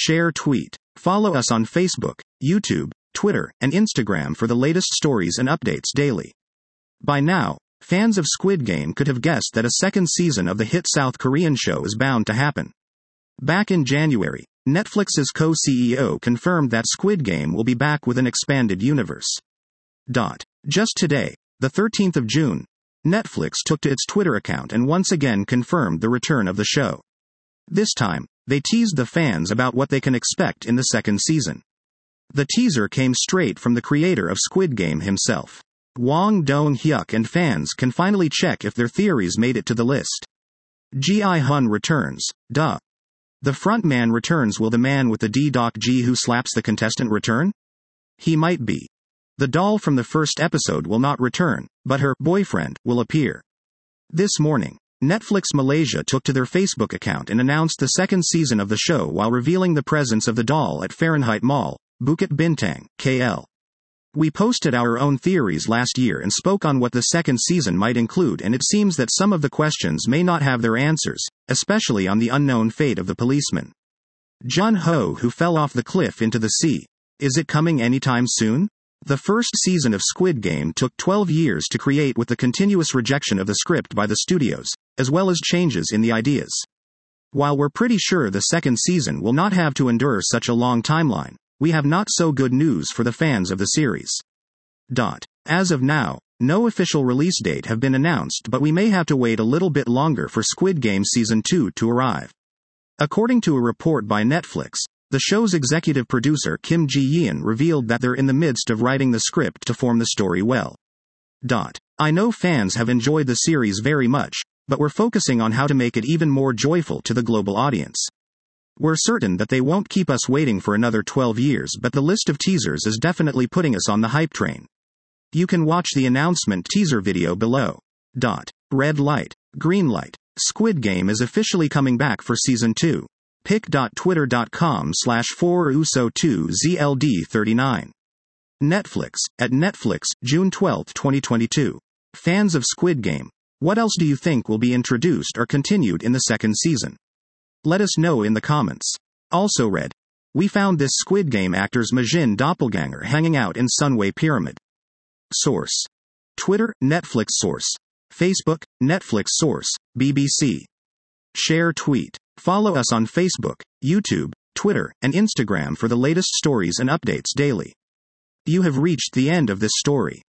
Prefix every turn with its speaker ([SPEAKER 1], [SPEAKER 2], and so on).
[SPEAKER 1] Share, tweet. Follow us on Facebook, YouTube, Twitter, and Instagram for the latest stories and updates daily. By now, fans of Squid Game could have guessed that a second season of the hit South Korean show is bound to happen. Back in January, Netflix's co-CEO confirmed that Squid Game will be back with an expanded universe. Just today, the 13th of June, Netflix took to its Twitter account and once again confirmed the return of the show. This time, they teased the fans about what they can expect in the second season. The teaser came straight from the creator of Squid Game himself, Wong Dong-hyuk, and fans can finally check if their theories made it to the list. Ji-hun returns. The frontman returns. Will the man with the D-Doc-G who slaps the contestant return? He might be. The doll from the first episode will not return, but her boyfriend will appear. This morning, Netflix Malaysia took to their Facebook account and announced the second season of the show while revealing the presence of the doll at Fahrenheit Mall, Bukit Bintang, KL. We posted our own theories last year and spoke on what the second season might include, and it seems that some of the questions may not have their answers, especially on the unknown fate of the policeman Jun Ho who fell off the cliff into the sea. Is it coming anytime soon? The first season of Squid Game took 12 years to create, with the continuous rejection of the script by the studios, as well as changes in the ideas. While we're pretty sure the second season will not have to endure such a long timeline, we have not so good news for the fans of the series. As of now, no official release date have been announced, but we may have to wait a little bit longer for Squid Game Season 2 to arrive. According to a report by Netflix, the show's executive producer Kim Ji-yeon revealed that they're in the midst of writing the script to form the story well. I know fans have enjoyed the series very much, but we're focusing on how to make it even more joyful to the global audience. We're certain that they won't keep us waiting for another 12 years, but the list of teasers is definitely putting us on the hype train. You can watch the announcement teaser video below. Red light, green light. Squid Game is officially coming back for Season 2. pic.twitter.com/4uso2zld39. Netflix, at Netflix, June 12, 2022. Fans of Squid Game, what else do you think will be introduced or continued in the second season? Let us know in the comments. Also read. We found this Squid Game actor's Majin doppelganger hanging out in Sunway Pyramid. Source. Twitter, Netflix source. Facebook, Netflix source, BBC. Share, tweet. Follow us on Facebook, YouTube, Twitter, and Instagram for the latest stories and updates daily. You have reached the end of this story.